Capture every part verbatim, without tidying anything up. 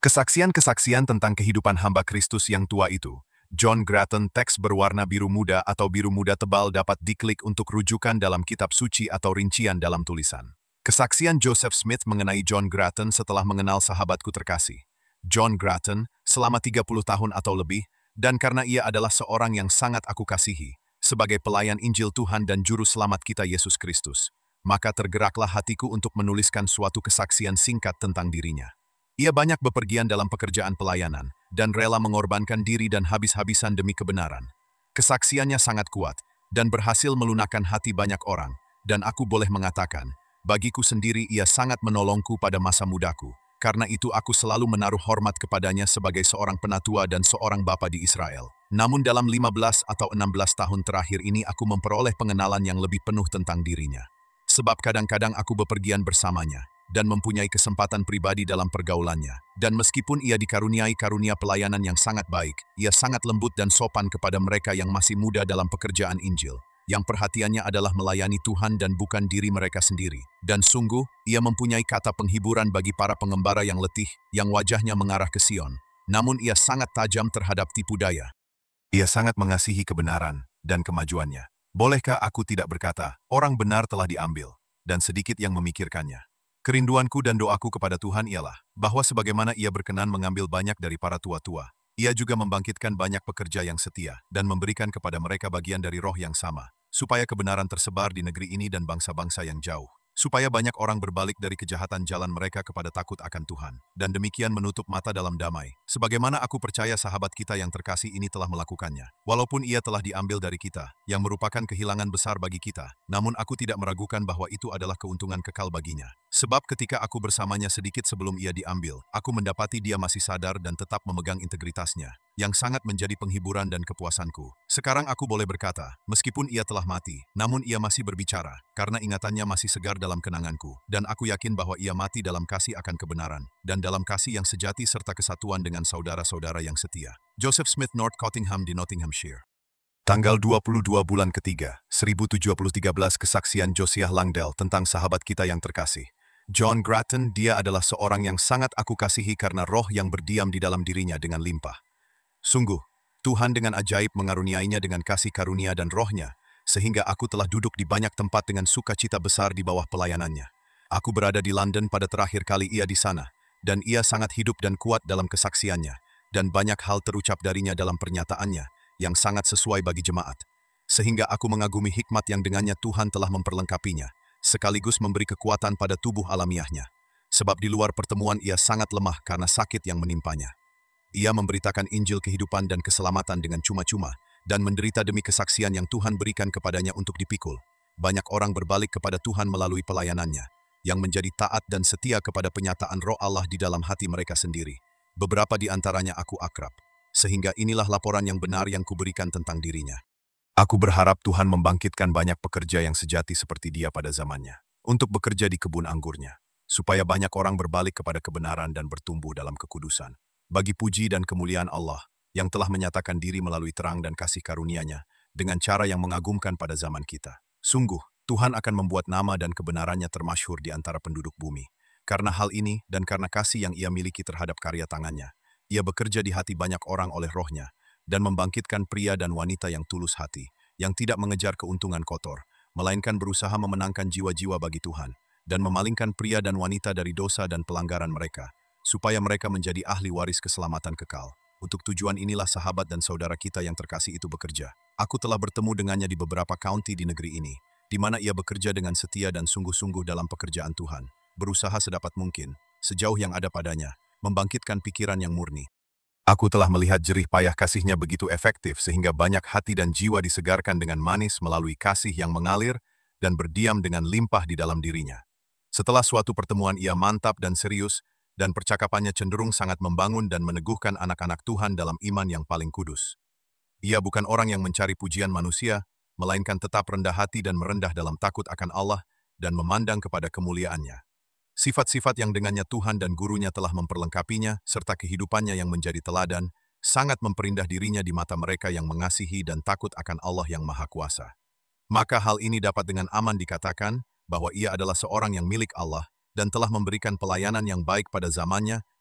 Kesaksian-kesaksian tentang kehidupan hamba Kristus yang tua itu. John Grattan, teks berwarna biru muda atau biru muda tebal dapat diklik untuk rujukan dalam kitab suci atau rincian dalam tulisan. Kesaksian Joseph Smith mengenai John Grattan setelah mengenal sahabatku terkasih. John Grattan, selama tiga puluh tahun atau lebih, dan karena ia adalah seorang yang sangat aku kasihi, sebagai pelayan Injil Tuhan dan Juru Selamat kita Yesus Kristus, maka tergeraklah hatiku untuk menuliskan suatu kesaksian singkat tentang dirinya. Ia banyak bepergian dalam pekerjaan pelayanan, dan rela mengorbankan diri dan habis-habisan demi kebenaran. Kesaksiannya sangat kuat, dan berhasil melunakkan hati banyak orang, dan aku boleh mengatakan, bagiku sendiri ia sangat menolongku pada masa mudaku, karena itu aku selalu menaruh hormat kepadanya sebagai seorang penatua dan seorang bapa di Israel. Namun dalam lima belas atau enam belas tahun terakhir ini aku memperoleh pengenalan yang lebih penuh tentang dirinya. Sebab kadang-kadang aku bepergian bersamanya, dan mempunyai kesempatan pribadi dalam pergaulannya. Dan meskipun ia dikaruniai karunia pelayanan yang sangat baik, ia sangat lembut dan sopan kepada mereka yang masih muda dalam pekerjaan Injil, yang perhatiannya adalah melayani Tuhan dan bukan diri mereka sendiri. Dan sungguh, ia mempunyai kata penghiburan bagi para pengembara yang letih, yang wajahnya mengarah ke Sion. Namun ia sangat tajam terhadap tipu daya. Ia sangat mengasihi kebenaran dan kemajuannya. Bolehkah aku tidak berkata, orang benar telah diambil, dan sedikit yang memikirkannya. Kerinduanku dan doaku kepada Tuhan ialah, bahwa sebagaimana ia berkenan mengambil banyak dari para tua-tua, ia juga membangkitkan banyak pekerja yang setia, dan memberikan kepada mereka bagian dari roh yang sama, supaya kebenaran tersebar di negeri ini dan bangsa-bangsa yang jauh. Supaya banyak orang berbalik dari kejahatan jalan mereka kepada takut akan Tuhan, dan demikian menutup mata dalam damai. Sebagaimana aku percaya sahabat kita yang terkasih ini telah melakukannya. Walaupun ia telah diambil dari kita, yang merupakan kehilangan besar bagi kita, namun aku tidak meragukan bahwa itu adalah keuntungan kekal baginya. Sebab ketika aku bersamanya sedikit sebelum ia diambil, aku mendapati dia masih sadar dan tetap memegang integritasnya, yang sangat menjadi penghiburan dan kepuasanku. Sekarang aku boleh berkata, meskipun ia telah mati, namun ia masih berbicara, karena ingatannya masih segar dalam kenanganku, dan aku yakin bahwa ia mati dalam kasih akan kebenaran, dan dalam kasih yang sejati serta kesatuan dengan saudara-saudara yang setia. Joseph Smith, North Cottingham di Nottinghamshire. Tanggal dua puluh dua bulan ketiga, seribu tujuh ratus tiga belas. Kesaksian Josiah Langdale tentang sahabat kita yang terkasih. John Grattan, dia adalah seorang yang sangat aku kasihi karena roh yang berdiam di dalam dirinya dengan limpah. Sungguh, Tuhan dengan ajaib mengaruniainya dengan kasih karunia dan rohnya, sehingga aku telah duduk di banyak tempat dengan sukacita besar di bawah pelayanannya. Aku berada di London pada terakhir kali ia di sana, dan ia sangat hidup dan kuat dalam kesaksiannya, dan banyak hal terucap darinya dalam pernyataannya, yang sangat sesuai bagi jemaat. Sehingga aku mengagumi hikmat yang dengannya Tuhan telah memperlengkapinya, sekaligus memberi kekuatan pada tubuh alamiahnya. Sebab di luar pertemuan ia sangat lemah karena sakit yang menimpanya. Ia memberitakan Injil kehidupan dan keselamatan dengan cuma-cuma, dan menderita demi kesaksian yang Tuhan berikan kepadanya untuk dipikul. Banyak orang berbalik kepada Tuhan melalui pelayanannya, yang menjadi taat dan setia kepada penyataan roh Allah di dalam hati mereka sendiri. Beberapa di antaranya aku akrab, sehingga inilah laporan yang benar yang kuberikan tentang dirinya. Aku berharap Tuhan membangkitkan banyak pekerja yang sejati seperti dia pada zamannya, untuk bekerja di kebun anggurnya, supaya banyak orang berbalik kepada kebenaran dan bertumbuh dalam kekudusan. Bagi puji dan kemuliaan Allah, yang telah menyatakan diri melalui terang dan kasih karunia-Nya, dengan cara yang mengagumkan pada zaman kita. Sungguh, Tuhan akan membuat nama dan kebenarannya termasyhur di antara penduduk bumi. Karena hal ini dan karena kasih yang ia miliki terhadap karya tangannya, ia bekerja di hati banyak orang oleh rohnya, dan membangkitkan pria dan wanita yang tulus hati, yang tidak mengejar keuntungan kotor, melainkan berusaha memenangkan jiwa-jiwa bagi Tuhan, dan memalingkan pria dan wanita dari dosa dan pelanggaran mereka, supaya mereka menjadi ahli waris keselamatan kekal. Untuk tujuan inilah sahabat dan saudara kita yang terkasih itu bekerja. Aku telah bertemu dengannya di beberapa county di negeri ini, di mana ia bekerja dengan setia dan sungguh-sungguh dalam pekerjaan Tuhan, berusaha sedapat mungkin, sejauh yang ada padanya, membangkitkan pikiran yang murni. Aku telah melihat jerih payah kasihnya begitu efektif sehingga banyak hati dan jiwa disegarkan dengan manis melalui kasih yang mengalir dan berdiam dengan limpah di dalam dirinya. Setelah suatu pertemuan ia mantap dan serius, dan percakapannya cenderung sangat membangun dan meneguhkan anak-anak Tuhan dalam iman yang paling kudus. Ia bukan orang yang mencari pujian manusia, melainkan tetap rendah hati dan merendah dalam takut akan Allah dan memandang kepada kemuliaannya. Sifat-sifat yang dengannya Tuhan dan gurunya telah memperlengkapinya, serta kehidupannya yang menjadi teladan, sangat memperindah dirinya di mata mereka yang mengasihi dan takut akan Allah yang Maha Kuasa. Maka hal ini dapat dengan aman dikatakan bahwa ia adalah seorang yang milik Allah, dan telah memberikan pelayanan yang baik pada zamannya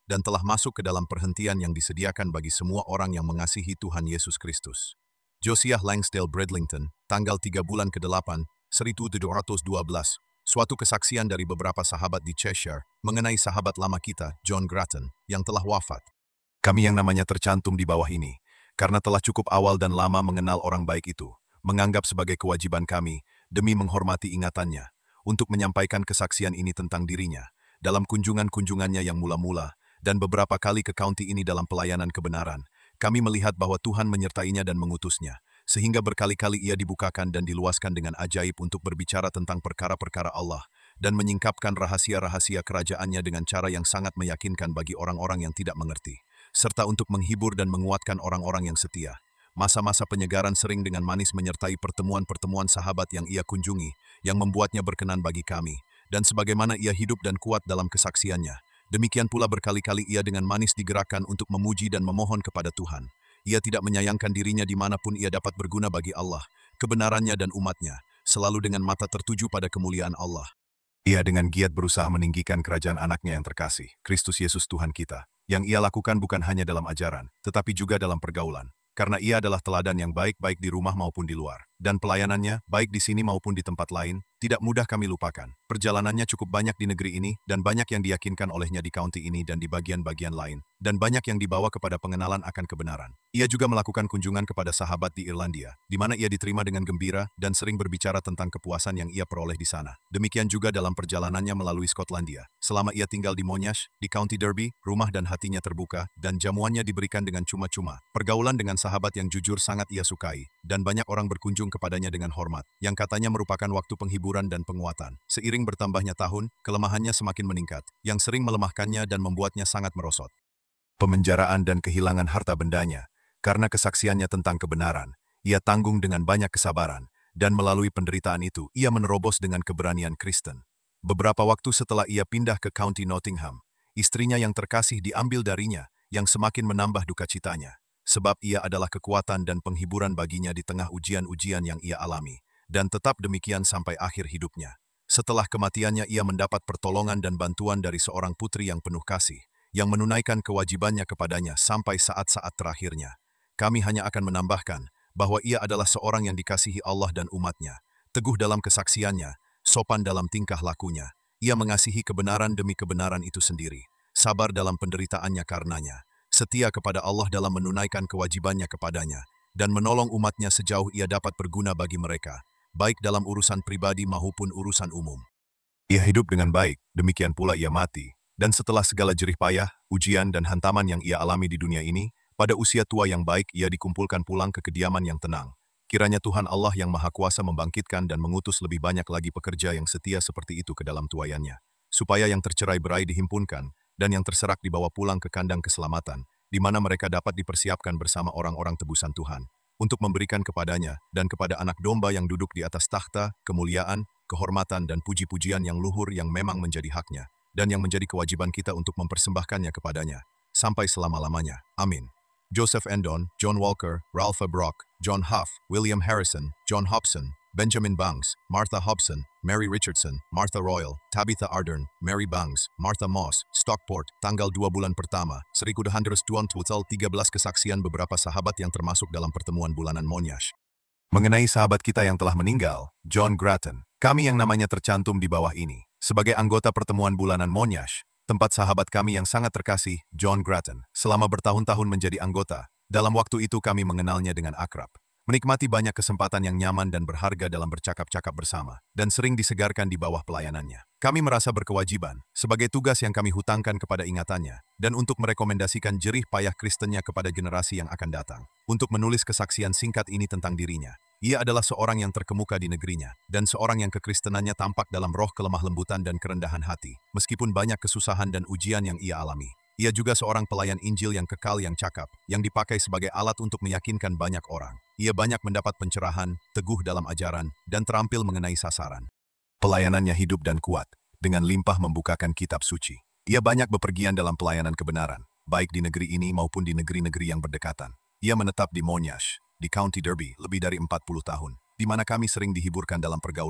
dan telah masuk ke dalam perhentian yang disediakan bagi semua orang yang mengasihi Tuhan Yesus Kristus. Josiah Langsdale Bradlington, tanggal tiga bulan kedelapan, seribu tujuh ratus dua belas, suatu kesaksian dari beberapa sahabat di Cheshire mengenai sahabat lama kita, John Grattan, yang telah wafat. Kami yang namanya tercantum di bawah ini, karena telah cukup awal dan lama mengenal orang baik itu, menganggap sebagai kewajiban kami, demi menghormati ingatannya, untuk menyampaikan kesaksian ini tentang dirinya, dalam kunjungan-kunjungannya yang mula-mula, dan beberapa kali ke kaunti ini dalam pelayanan kebenaran. Kami melihat bahwa Tuhan menyertainya dan mengutusnya, sehingga berkali-kali ia dibukakan dan diluaskan dengan ajaib untuk berbicara tentang perkara-perkara Allah, dan menyingkapkan rahasia-rahasia kerajaannya dengan cara yang sangat meyakinkan bagi orang-orang yang tidak mengerti, serta untuk menghibur dan menguatkan orang-orang yang setia. Masa-masa penyegaran sering dengan manis menyertai pertemuan-pertemuan sahabat yang ia kunjungi, yang membuatnya berkenan bagi kami, dan sebagaimana ia hidup dan kuat dalam kesaksiannya, demikian pula berkali-kali ia dengan manis digerakkan untuk memuji dan memohon kepada Tuhan. Ia tidak menyayangkan dirinya dimanapun ia dapat berguna bagi Allah, kebenarannya dan umatnya, selalu dengan mata tertuju pada kemuliaan Allah. Ia dengan giat berusaha meninggikan kerajaan anaknya yang terkasih, Kristus Yesus Tuhan kita, yang ia lakukan bukan hanya dalam ajaran, tetapi juga dalam pergaulan. Karena ia adalah teladan yang baik-baik di rumah maupun di luar. Dan pelayanannya, baik di sini maupun di tempat lain, tidak mudah kami lupakan. Perjalanannya cukup banyak di negeri ini, dan banyak yang diyakinkan olehnya di kaunti ini dan di bagian-bagian lain. Dan banyak yang dibawa kepada pengenalan akan kebenaran. Ia juga melakukan kunjungan kepada sahabat di Irlandia, di mana ia diterima dengan gembira dan sering berbicara tentang kepuasan yang ia peroleh di sana. Demikian juga dalam perjalanannya melalui Skotlandia. Selama ia tinggal di Monash, di County Derby, rumah dan hatinya terbuka, dan jamuannya diberikan dengan cuma-cuma. Pergaulan dengan sahabat yang jujur sangat ia sukai, dan banyak orang berkunjung kepadanya dengan hormat, yang katanya merupakan waktu penghiburan dan penguatan. Seiring bertambahnya tahun, kelemahannya semakin meningkat, yang sering melemahkannya dan membuatnya sangat merosot. Pemenjaraan dan kehilangan harta bendanya, karena kesaksiannya tentang kebenaran, ia tanggung dengan banyak kesabaran, dan melalui penderitaan itu, ia menerobos dengan keberanian Kristen. Beberapa waktu setelah ia pindah ke County Nottingham, istrinya yang terkasih diambil darinya, yang semakin menambah duka citanya. Sebab ia adalah kekuatan dan penghiburan baginya di tengah ujian-ujian yang ia alami, dan tetap demikian sampai akhir hidupnya. Setelah kematiannya ia mendapat pertolongan dan bantuan dari seorang putri yang penuh kasih, yang menunaikan kewajibannya kepadanya sampai saat-saat terakhirnya. Kami hanya akan menambahkan bahwa ia adalah seorang yang dikasihi Allah dan umatnya, teguh dalam kesaksiannya, sopan dalam tingkah lakunya. Ia mengasihi kebenaran demi kebenaran itu sendiri, sabar dalam penderitaannya karenanya, setia kepada Allah dalam menunaikan kewajibannya kepadanya, dan menolong umatnya sejauh ia dapat berguna bagi mereka, baik dalam urusan pribadi maupun urusan umum. Ia hidup dengan baik, demikian pula ia mati, dan setelah segala jerih payah, ujian dan hantaman yang ia alami di dunia ini, pada usia tua yang baik ia dikumpulkan pulang ke kediaman yang tenang. Kiranya Tuhan Allah yang Maha Kuasa membangkitkan dan mengutus lebih banyak lagi pekerja yang setia seperti itu ke dalam tuayannya, supaya yang tercerai-berai dihimpunkan, dan yang terserak dibawa pulang ke kandang keselamatan, di mana mereka dapat dipersiapkan bersama orang-orang tebusan Tuhan, untuk memberikan kepadanya dan kepada anak domba yang duduk di atas takhta, kemuliaan, kehormatan dan puji-pujian yang luhur yang memang menjadi haknya, dan yang menjadi kewajiban kita untuk mempersembahkannya kepadanya, sampai selama-lamanya. Amin. Joseph Endon, John Walker, Ralph Brock, John Huff, William Harrison, John Hobson, Benjamin Bangs, Martha Hobson, Mary Richardson, Martha Royal, Tabitha Ardern, Mary Bangs, Martha Moss, Stockport, tanggal dua bulan pertama, seribu dua ratus dua puluh tiga belas kesaksian beberapa sahabat yang termasuk dalam pertemuan bulanan Monash. Mengenai sahabat kita yang telah meninggal, John Grattan, kami yang namanya tercantum di bawah ini, sebagai anggota pertemuan bulanan Monash, tempat sahabat kami yang sangat terkasih, John Grattan, selama bertahun-tahun menjadi anggota. Dalam waktu itu kami mengenalnya dengan akrab, menikmati banyak kesempatan yang nyaman dan berharga dalam bercakap-cakap bersama, dan sering disegarkan di bawah pelayanannya. Kami merasa berkewajiban, sebagai tugas yang kami hutangkan kepada ingatannya, dan untuk merekomendasikan jerih payah Kristennya kepada generasi yang akan datang, untuk menulis kesaksian singkat ini tentang dirinya. Ia adalah seorang yang terkemuka di negerinya, dan seorang yang kekristenannya tampak dalam roh kelemah lembutan dan kerendahan hati, meskipun banyak kesusahan dan ujian yang ia alami. Ia juga seorang pelayan Injil yang kekal yang cakap, yang dipakai sebagai alat untuk meyakinkan banyak orang. Ia banyak mendapat pencerahan, teguh dalam ajaran, dan terampil mengenai sasaran. Pelayanannya hidup dan kuat, dengan limpah membukakan kitab suci. Ia banyak bepergian dalam pelayanan kebenaran, baik di negeri ini maupun di negeri-negeri yang berdekatan. Ia menetap di Monash, di County Derby, lebih dari empat puluh tahun, di mana kami sering dihiburkan dalam pergaulannya.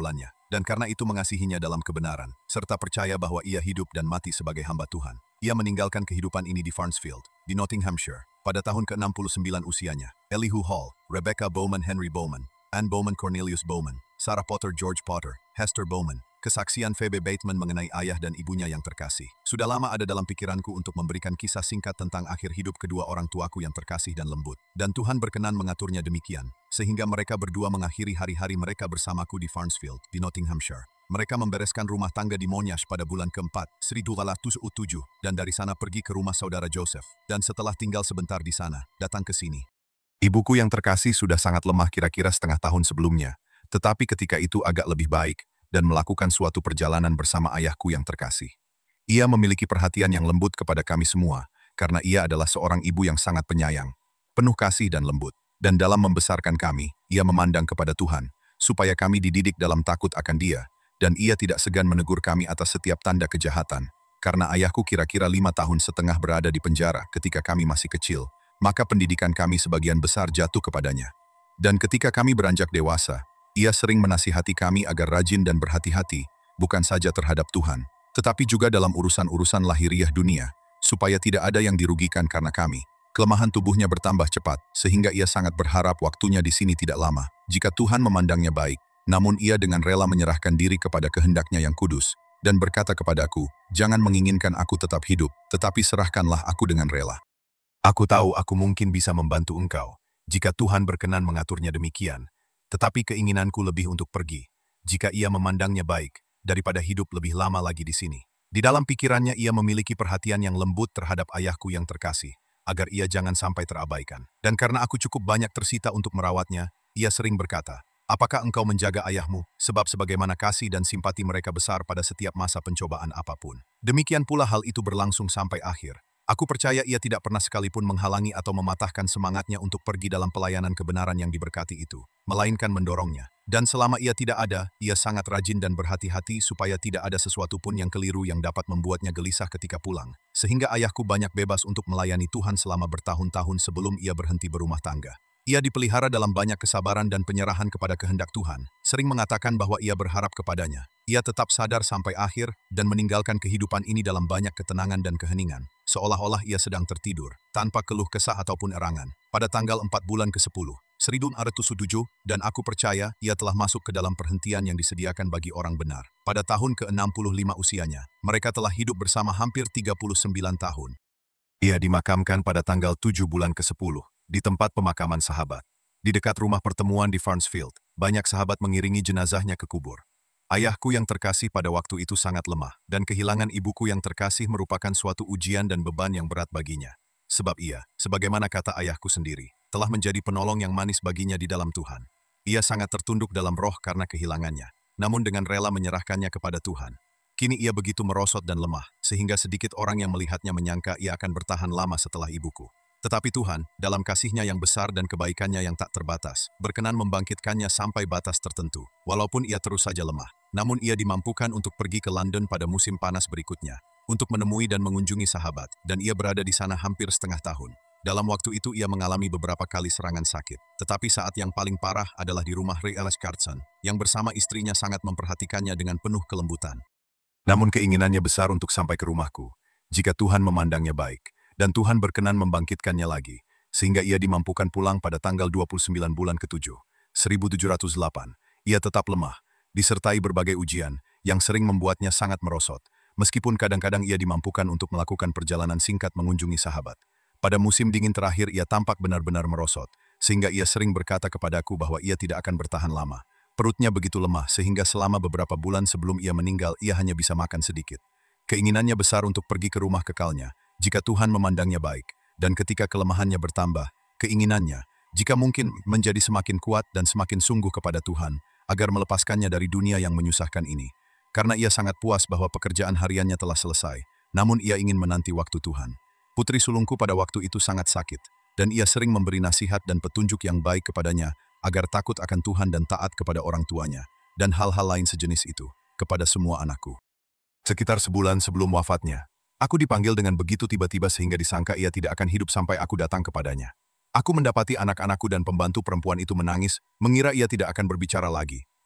dan karena itu mengasihinya dalam kebenaran, serta percaya bahwa ia hidup dan mati sebagai hamba Tuhan. Ia meninggalkan kehidupan ini di Farnsfield, di Nottinghamshire, pada tahun ke enam puluh sembilan usianya. Elihu Hall, Rebecca Bowman Henry Bowman, Anne Bowman Cornelius Bowman, Sarah Potter George Potter, Hester Bowman. Kesaksian Phoebe Bateman mengenai ayah dan ibunya yang terkasih. Sudah lama ada dalam pikiranku untuk memberikan kisah singkat tentang akhir hidup kedua orang tuaku yang terkasih dan lembut. Dan Tuhan berkenan mengaturnya demikian, sehingga mereka berdua mengakhiri hari-hari mereka bersamaku di Farnsfield, di Nottinghamshire. Mereka membereskan rumah tangga di Monash pada bulan keempat, seribu sembilan ratus tujuh, dan dari sana pergi ke rumah saudara Joseph. Dan setelah tinggal sebentar di sana, datang ke sini. Ibuku yang terkasih sudah sangat lemah kira-kira setengah tahun sebelumnya, tetapi ketika itu agak lebih baik, dan melakukan suatu perjalanan bersama ayahku yang terkasih. Ia memiliki perhatian yang lembut kepada kami semua, karena ia adalah seorang ibu yang sangat penyayang, penuh kasih dan lembut. Dan dalam membesarkan kami, ia memandang kepada Tuhan, supaya kami dididik dalam takut akan Dia, dan ia tidak segan menegur kami atas setiap tanda kejahatan. Karena ayahku kira-kira lima tahun setengah berada di penjara ketika kami masih kecil, maka pendidikan kami sebagian besar jatuh kepadanya. Dan ketika kami beranjak dewasa, ia sering menasihati kami agar rajin dan berhati-hati, bukan saja terhadap Tuhan, tetapi juga dalam urusan-urusan lahiriah dunia, supaya tidak ada yang dirugikan karena kami. Kelemahan tubuhnya bertambah cepat, sehingga ia sangat berharap waktunya di sini tidak lama. Jika Tuhan memandangnya baik, namun ia dengan rela menyerahkan diri kepada kehendaknya yang kudus, dan berkata kepadaku, "Jangan menginginkan aku tetap hidup, tetapi serahkanlah aku dengan rela." Aku tahu aku mungkin bisa membantu engkau, jika Tuhan berkenan mengaturnya demikian. Tetapi keinginanku lebih untuk pergi, jika ia memandangnya baik, daripada hidup lebih lama lagi di sini. Di dalam pikirannya ia memiliki perhatian yang lembut terhadap ayahku yang terkasih, agar ia jangan sampai terabaikan. Dan karena aku cukup banyak tersita untuk merawatnya, ia sering berkata, "Apakah engkau menjaga ayahmu, sebab sebagaimana kasih dan simpati mereka besar pada setiap masa pencobaan apapun." Demikian pula hal itu berlangsung sampai akhir. Aku percaya ia tidak pernah sekalipun menghalangi atau mematahkan semangatnya untuk pergi dalam pelayanan kebenaran yang diberkati itu, melainkan mendorongnya. Dan selama ia tidak ada, ia sangat rajin dan berhati-hati supaya tidak ada sesuatu pun yang keliru yang dapat membuatnya gelisah ketika pulang. Sehingga ayahku banyak bebas untuk melayani Tuhan selama bertahun-tahun sebelum ia berhenti berumah tangga. Ia dipelihara dalam banyak kesabaran dan penyerahan kepada kehendak Tuhan, sering mengatakan bahwa ia berharap kepadanya. Ia tetap sadar sampai akhir dan meninggalkan kehidupan ini dalam banyak ketenangan dan keheningan, seolah-olah ia sedang tertidur, tanpa keluh kesah ataupun erangan. Pada tanggal empat bulan ke sepuluh, seribu sembilan ratus tujuh, dan aku percaya ia telah masuk ke dalam perhentian yang disediakan bagi orang benar. Pada tahun ke enam puluh lima usianya, mereka telah hidup bersama hampir tiga puluh sembilan tahun. Ia dimakamkan pada tanggal tujuh bulan ke sepuluh, di tempat pemakaman sahabat. Di dekat rumah pertemuan di Farnsfield, banyak sahabat mengiringi jenazahnya ke kubur. Ayahku yang terkasih pada waktu itu sangat lemah, dan kehilangan ibuku yang terkasih merupakan suatu ujian dan beban yang berat baginya. Sebab ia, sebagaimana kata ayahku sendiri, telah menjadi penolong yang manis baginya di dalam Tuhan. Ia sangat tertunduk dalam roh karena kehilangannya, namun dengan rela menyerahkannya kepada Tuhan. Kini ia begitu merosot dan lemah, sehingga sedikit orang yang melihatnya menyangka ia akan bertahan lama setelah ibuku. Tetapi Tuhan, dalam kasih-Nya yang besar dan kebaikan-Nya yang tak terbatas, berkenan membangkitkannya sampai batas tertentu. Walaupun ia terus saja lemah, namun ia dimampukan untuk pergi ke London pada musim panas berikutnya, untuk menemui dan mengunjungi sahabat, dan ia berada di sana hampir setengah tahun. Dalam waktu itu ia mengalami beberapa kali serangan sakit, tetapi saat yang paling parah adalah di rumah Ray Ellis Carson, yang bersama istrinya sangat memperhatikannya dengan penuh kelembutan. Namun keinginannya besar untuk sampai ke rumahku, jika Tuhan memandangnya baik, dan Tuhan berkenan membangkitkannya lagi, sehingga ia dimampukan pulang pada tanggal dua puluh sembilan bulan ketujuh, seribu tujuh ratus delapan. Ia tetap lemah, disertai berbagai ujian, yang sering membuatnya sangat merosot, meskipun kadang-kadang ia dimampukan untuk melakukan perjalanan singkat mengunjungi sahabat. Pada musim dingin terakhir ia tampak benar-benar merosot, sehingga ia sering berkata kepadaku bahwa ia tidak akan bertahan lama. Perutnya begitu lemah sehingga selama beberapa bulan sebelum ia meninggal ia hanya bisa makan sedikit. Keinginannya besar untuk pergi ke rumah kekalnya, jika Tuhan memandangnya baik, dan ketika kelemahannya bertambah, keinginannya, jika mungkin, menjadi semakin kuat dan semakin sungguh kepada Tuhan, agar melepaskannya dari dunia yang menyusahkan ini. Karena ia sangat puas bahwa pekerjaan hariannya telah selesai, namun ia ingin menanti waktu Tuhan. Putri sulungku pada waktu itu sangat sakit, dan ia sering memberi nasihat dan petunjuk yang baik kepadanya, agar takut akan Tuhan dan taat kepada orang tuanya, dan hal-hal lain sejenis itu, kepada semua anakku. Sekitar sebulan sebelum wafatnya, aku dipanggil dengan begitu tiba-tiba sehingga disangka ia tidak akan hidup sampai aku datang kepadanya. Aku mendapati anak-anakku dan pembantu perempuan itu menangis, mengira ia tidak akan berbicara lagi.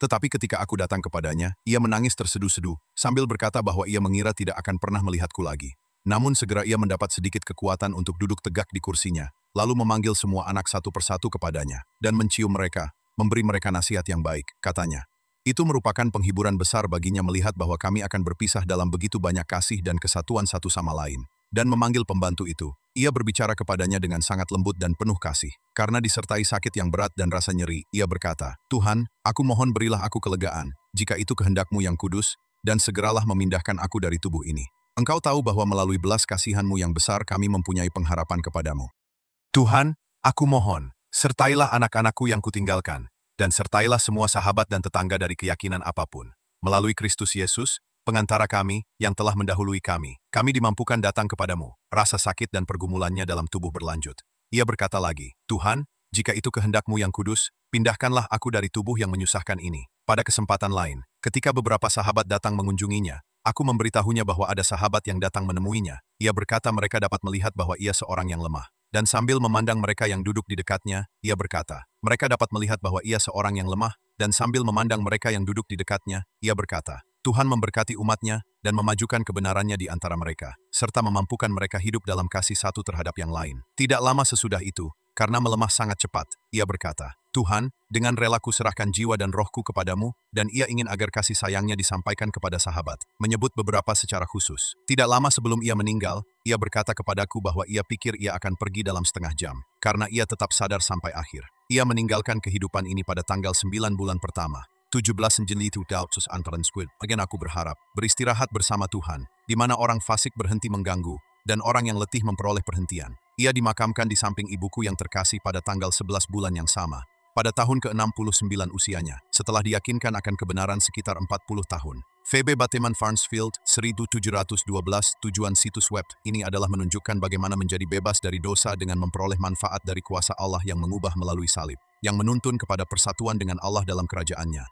Tetapi ketika aku datang kepadanya, ia menangis terseduh-seduh, sambil berkata bahwa ia mengira tidak akan pernah melihatku lagi. Namun segera ia mendapat sedikit kekuatan untuk duduk tegak di kursinya, lalu memanggil semua anak satu persatu kepadanya, dan mencium mereka, memberi mereka nasihat yang baik, katanya. Itu merupakan penghiburan besar baginya melihat bahwa kami akan berpisah dalam begitu banyak kasih dan kesatuan satu sama lain. Dan memanggil pembantu itu, ia berbicara kepadanya dengan sangat lembut dan penuh kasih. Karena disertai sakit yang berat dan rasa nyeri, ia berkata, Tuhan, aku mohon berilah aku kelegaan, jika itu kehendak-Mu yang kudus, dan segeralah memindahkan aku dari tubuh ini. Engkau tahu bahwa melalui belas kasihan-Mu yang besar kami mempunyai pengharapan kepadamu. Tuhan, aku mohon, sertailah anak-anakku yang kutinggalkan, dan sertailah semua sahabat dan tetangga dari keyakinan apapun. Melalui Kristus Yesus, pengantara kami, yang telah mendahului kami, kami dimampukan datang kepadamu. Rasa sakit dan pergumulannya dalam tubuh berlanjut. Ia berkata lagi, Tuhan, jika itu kehendak-Mu yang kudus, pindahkanlah aku dari tubuh yang menyusahkan ini. Pada kesempatan lain, ketika beberapa sahabat datang mengunjunginya, aku memberitahunya bahwa ada sahabat yang datang menemuinya. Ia berkata mereka dapat melihat bahwa ia seorang yang lemah. Dan sambil memandang mereka yang duduk di dekatnya, ia berkata, mereka dapat melihat bahwa ia seorang yang lemah, dan sambil memandang mereka yang duduk di dekatnya, ia berkata, Tuhan memberkati umatnya dan memajukan kebenarannya di antara mereka, serta memampukan mereka hidup dalam kasih satu terhadap yang lain. Tidak lama sesudah itu, karena melemah sangat cepat, ia berkata, Tuhan, dengan relaku serahkan jiwa dan rohku kepadamu, dan ia ingin agar kasih sayangnya disampaikan kepada sahabat, menyebut beberapa secara khusus. Tidak lama sebelum ia meninggal, ia berkata kepadaku bahwa ia pikir ia akan pergi dalam setengah jam, karena ia tetap sadar sampai akhir. Ia meninggalkan kehidupan ini pada tanggal sembilan bulan pertama. tujuh belas Juli dua ribu delapan. Bagian aku berharap, beristirahat bersama Tuhan, di mana orang fasik berhenti mengganggu, dan orang yang letih memperoleh perhentian. Ia dimakamkan di samping ibuku yang terkasih pada tanggal sebelas bulan yang sama, pada tahun ke enam puluh sembilan usianya, setelah diyakinkan akan kebenaran sekitar empat puluh tahun. V B Bateman Farnsfield, seribu tujuh ratus dua belas. Tujuan situs web ini adalah menunjukkan bagaimana menjadi bebas dari dosa dengan memperoleh manfaat dari kuasa Allah yang mengubah melalui salib, yang menuntun kepada persatuan dengan Allah dalam kerajaannya.